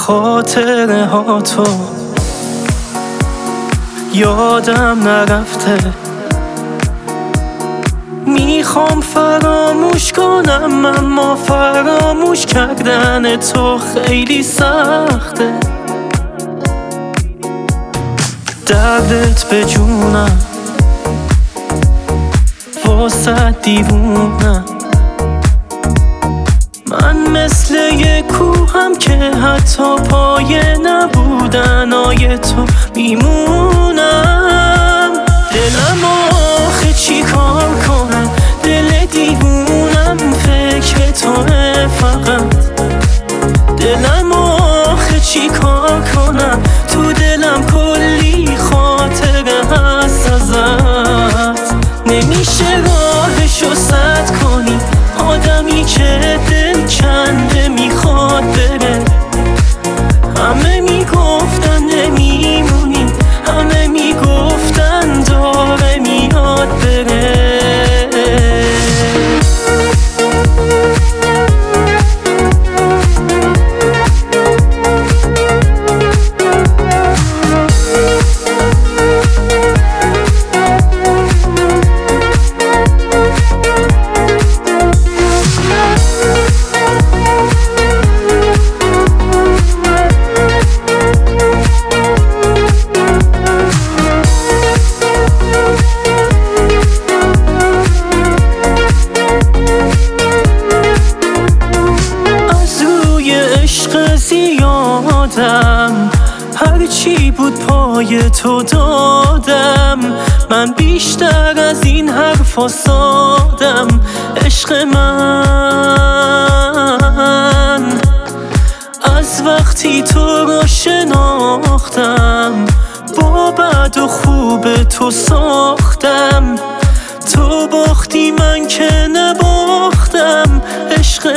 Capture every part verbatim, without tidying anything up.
خاطره ها تو یادم نرفته، میخوام فراموش کنم اما فراموش کردن تو خیلی سخته. دردت به جونم واسه دیوونم، من مثل یه کوهم که حتی پایه نبودن آیه تو میمونم. دلم آخه چی کار کنم، دل دیوونم فکر توه فقط. دلم آخه چی کار کنم، تو دلم کلی خاطره هست ازت. نمیشه راهشو سد کنی، آدمی که دل کنده میخواد بره. همه میگفتن نمیمونی، همه میگفتن داره میاد بره. زیادم هرچی بود پای تو دادم، من بیشتر از این حرفا سادم. عشق من از وقتی تو رو شناختم، با بد و خوب تو ساختم. تو باختی من که نباختم. عشق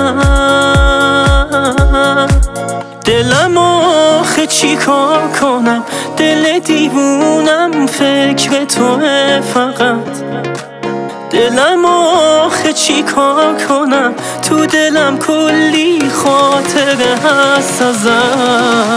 من دلم آخه چی کار کنم، دل دیوونم فکر توه فقط. دلم آخه چی کار کنم، تو دلم کلی خاطره هست ازت.